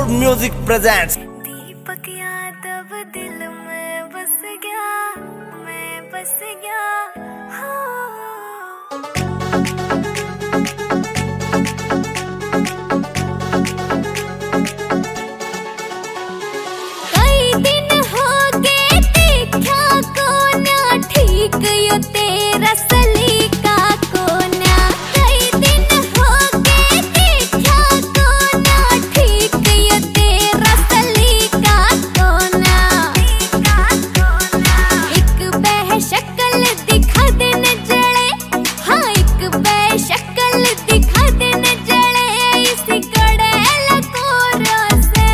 Yadav music presents. Deepak Yadav दिल में बस गया, मैं बस गया। कई दिन हो गए देखा को ना ठीक यो तेरा सलीका को ना। कई दिन हो गए देखा को ना ठीक यो तेरा सलीका को ना। एक बेशक्ल दिखा दे न जले, हाँ एक बेशक्ल दिखा दे न जले इसी कड़े लकोरों से।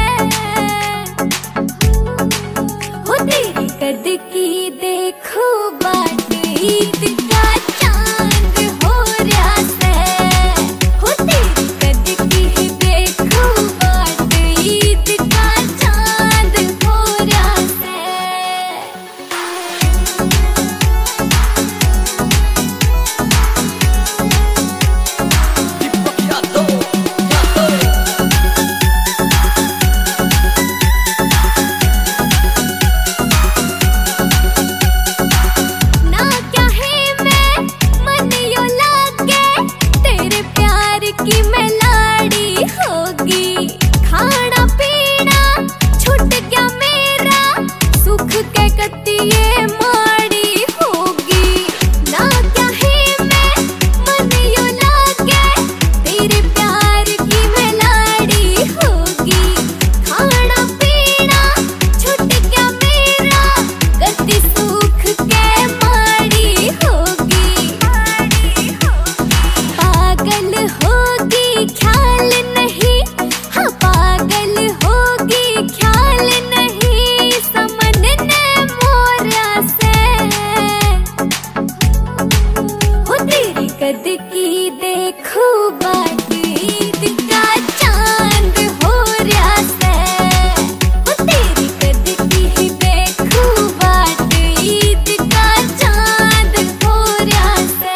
हो तेरी कद की देखो बाट ईद का चांद हो रहा से। हो तेरी कद की देखो बाट ईद का चांद हो रहा से। ना क्या है मैं मन यो लागे तेरे प्यार की मैं लाड़ी होगी। खाना पीना छूट गया मेरा, सुख के कतिये माड़ी होगी। ना क्या है मैं मन यो लागे तेरे प्यार की मैं लाड़ी होगी। खाना पीना छूट गया मेरा, गति सुख के माड़ी होगी। पागल होगी ख्याल नहीं, हाँ पागल होगी ख्याल नहीं समझने मोरा से। हो तेरी कद की देखो बाट ईद का चांद हो रहा से। हो तेरी कद की देखो बाट ईद का चांद हो रहा से।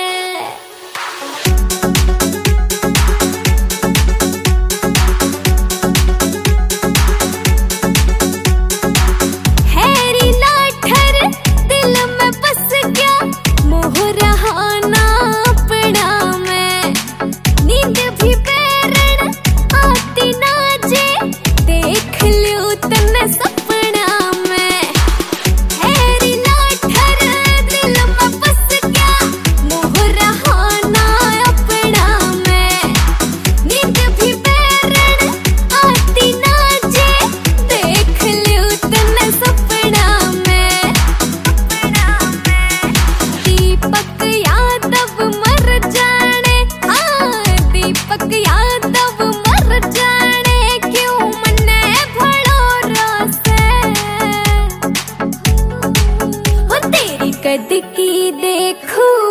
हैरी लाठर दिल में बस गया, मोह रहा ना अपना मैं। नींद भी बैरण आती ना जे, देख लियो तन्ने सपना में। हैरी लाठर दिल में बस गया, मोह रहा ना अपना मैं। नींद भी बैरण आती ना जे, देख लियो तन्ने सपना में। दीपक यादव मर जाने, हाँ दीपक यादव मर जाने क्यों मने भड़ोरा से। हो तेरी कद की देखो